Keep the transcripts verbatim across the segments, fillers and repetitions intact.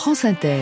France Inter.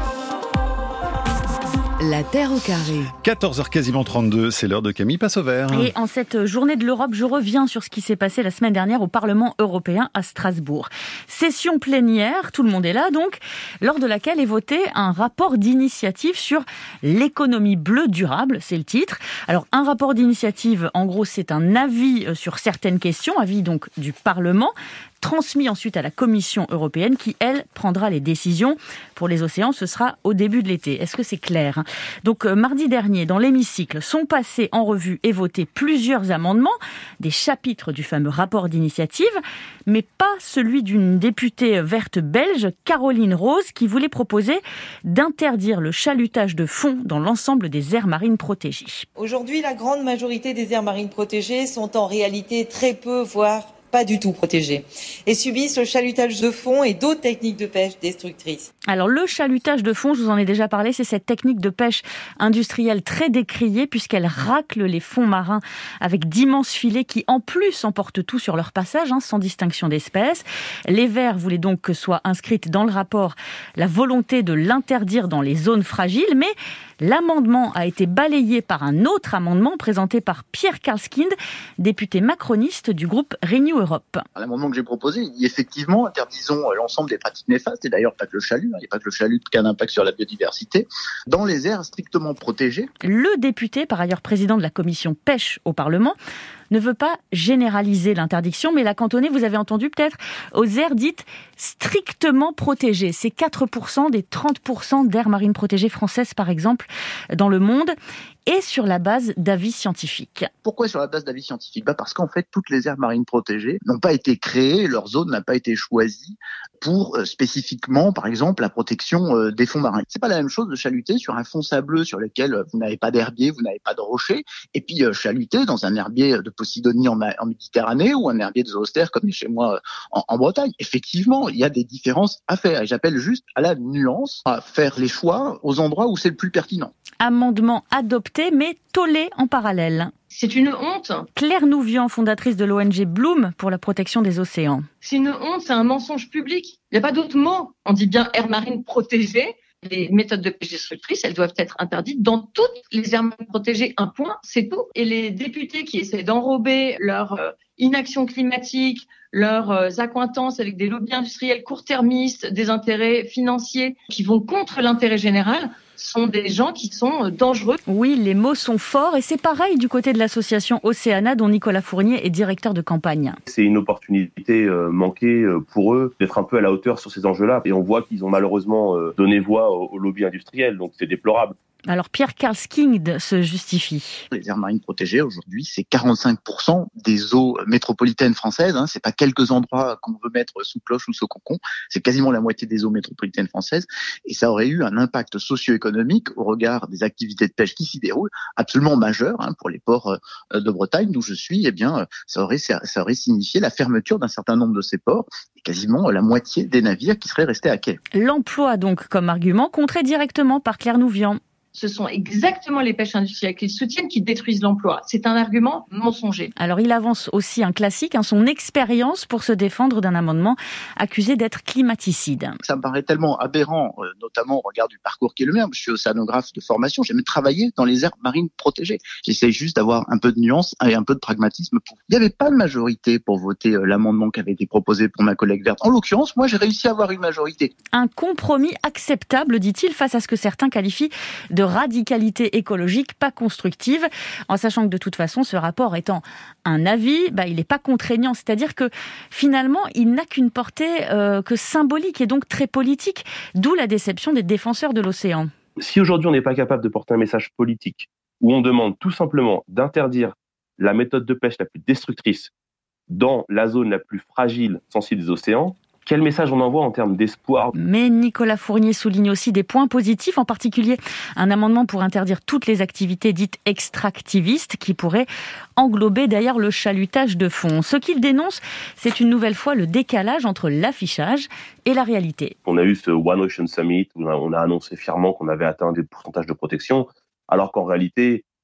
La Terre au carré. quatorze heures quasiment trente-deux, c'est l'heure de Camille Passe au Vert. Et en cette journée de l'Europe, je reviens sur ce qui s'est passé la semaine dernière au Parlement européen à Strasbourg. Session plénière, tout le monde est là donc, lors de laquelle est voté un rapport d'initiative sur l'économie bleue durable, c'est le titre. Alors un rapport d'initiative, en gros, c'est un avis sur certaines questions, avis donc du Parlement, transmis ensuite à la Commission européenne qui, elle, prendra les décisions. Pour les océans, ce sera au début de l'été. Est-ce que c'est clair ? Donc, euh, mardi dernier, dans l'hémicycle, sont passés en revue et votés plusieurs amendements, des chapitres du fameux rapport d'initiative, mais pas celui d'une députée verte belge, Caroline Rose, qui voulait proposer d'interdire le chalutage de fond dans l'ensemble des aires marines protégées. Aujourd'hui, la grande majorité des aires marines protégées sont en réalité très peu, voire pas du tout protégés, et subissent le chalutage de fond et d'autres techniques de pêche destructrices. Alors le chalutage de fond, je vous en ai déjà parlé, c'est cette technique de pêche industrielle très décriée puisqu'elle racle les fonds marins avec d'immenses filets qui en plus emportent tout sur leur passage, hein, sans distinction d'espèces. Les Verts voulaient donc que soit inscrite dans le rapport la volonté de l'interdire dans les zones fragiles, mais l'amendement a été balayé par un autre amendement présenté par Pierre Karlskind, député macroniste du groupe Renew Europe. L'amendement que j'ai proposé, il dit effectivement interdisons l'ensemble des pratiques néfastes, et d'ailleurs pas que le chalut, il n'y a pas que le chalut qui a un impact sur la biodiversité, dans les aires strictement protégées. Le député, par ailleurs président de la commission pêche au Parlement, ne veut pas généraliser l'interdiction, mais la cantonner, vous avez entendu peut-être, aux aires dites strictement protégées. C'est quatre pour cent des trente pour cent d'aires marines protégées françaises, par exemple, dans le monde, et sur la base d'avis scientifiques. Pourquoi sur la base d'avis scientifiques ? Bah parce qu'en fait, toutes les aires marines protégées n'ont pas été créées, leur zone n'a pas été choisie pour euh, spécifiquement, par exemple, la protection euh, des fonds marins. C'est pas la même chose de chaluter sur un fond sableux sur lequel euh, vous n'avez pas d'herbier, vous n'avez pas de rochers, et puis euh, chaluter dans un herbier de Posidonie en, en Méditerranée ou un herbier de zoostère comme chez moi en, en Bretagne. Effectivement, il y a des différences à faire, et j'appelle juste à la nuance, à faire les choix aux endroits où c'est le plus pertinent. Amendement adopté, mais tollé en parallèle. C'est une honte. Claire Nouvian, fondatrice de l'O N G Bloom pour la protection des océans. C'est une honte, c'est un mensonge public. Il n'y a pas d'autre mot. On dit bien aire marine protégée. Les méthodes de pêche destructrices, elles doivent être interdites dans toutes les aires marines protégées. Un point, c'est tout. Et les députés qui essaient d'enrober leur euh, inaction climatique, leurs euh, accointances avec des lobbies industriels court-termistes, des intérêts financiers qui vont contre l'intérêt général, sont des gens qui sont dangereux. Oui, les mots sont forts et c'est pareil du côté de l'association Océana dont Nicolas Fournier est directeur de campagne. C'est une opportunité euh, manquée euh, pour eux d'être un peu à la hauteur sur ces enjeux-là. Et on voit qu'ils ont malheureusement euh, donné voix au, au lobby industriel, donc c'est déplorable. Alors Pierre Karlskind se justifie. Les aires marines protégées aujourd'hui, c'est quarante-cinq pour cent des eaux métropolitaines françaises. Hein. C'est pas quelques endroits qu'on veut mettre sous cloche ou sous cocon. C'est quasiment la moitié des eaux métropolitaines françaises. Et ça aurait eu un impact socio-économique au regard des activités de pêche qui s'y déroulent absolument majeur hein, pour les ports de Bretagne d'où je suis. Eh bien, ça aurait ça aurait signifié la fermeture d'un certain nombre de ces ports et quasiment la moitié des navires qui seraient restés à quai. L'emploi donc comme argument contré directement par Claire Nouvian. Ce sont exactement les pêches industrielles qu'ils soutiennent qui détruisent l'emploi. C'est un argument mensonger. Alors il avance aussi un classique, hein, son expérience pour se défendre d'un amendement accusé d'être climaticide. Ça me paraît tellement aberrant, euh, notamment au regard du parcours qui est le mien. Je suis océanographe de formation, j'ai même travaillé dans les aires marines protégées. J'essaie juste d'avoir un peu de nuance et un peu de pragmatisme. Pour... Il n'y avait pas de majorité pour voter euh, l'amendement qui avait été proposé pour ma collègue verte. En l'occurrence, moi j'ai réussi à avoir une majorité. Un compromis acceptable, dit-il, face à ce que certains qualifient de radicalité écologique pas constructive, en sachant que de toute façon, ce rapport étant un avis, bah, il n'est pas contraignant. C'est-à-dire que finalement, il n'a qu'une portée euh, que symbolique et donc très politique, d'où la déception des défenseurs de l'océan. Si aujourd'hui on n'est pas capable de porter un message politique, où on demande tout simplement d'interdire la méthode de pêche la plus destructrice dans la zone la plus fragile, sensible des océans, quel message on envoie en termes d'espoir ? Mais Nicolas Fournier souligne aussi des points positifs, en particulier un amendement pour interdire toutes les activités dites extractivistes qui pourraient englober d'ailleurs le chalutage de fond. Ce qu'il dénonce, c'est une nouvelle fois le décalage entre l'affichage et la réalité. On a eu ce One Ocean Summit où on a annoncé fièrement qu'on avait atteint des pourcentages de protection, alors qu'en réalité,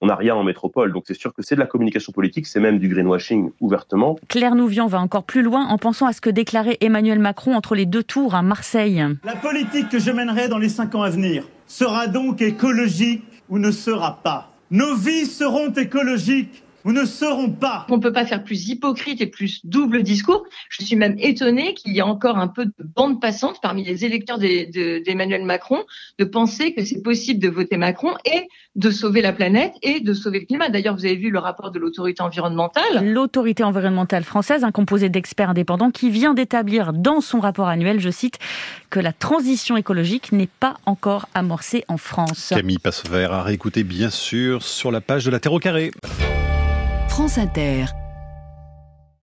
on n'a rien en métropole. Donc c'est sûr que c'est de la communication politique, c'est même du greenwashing ouvertement. Claire Nouvian va encore plus loin en pensant à ce que déclarait Emmanuel Macron entre les deux tours à Marseille. La politique que je mènerai dans les cinq ans à venir sera donc écologique ou ne sera pas. Nos vies seront écologiques ou ne seront pas. On ne peut pas faire plus hypocrite et plus double discours. Je suis même étonnée qu'il y ait encore un peu de bande passante parmi les électeurs des, de, d'Emmanuel Macron de penser que c'est possible de voter Macron et de sauver la planète et de sauver le climat. D'ailleurs, vous avez vu le rapport de l'autorité environnementale. L'autorité environnementale française, un composé d'experts indépendants qui vient d'établir dans son rapport annuel, je cite, que la transition écologique n'est pas encore amorcée en France. Camille Passovert à réécouter bien sûr sur la page de la Terre au carré. France Inter.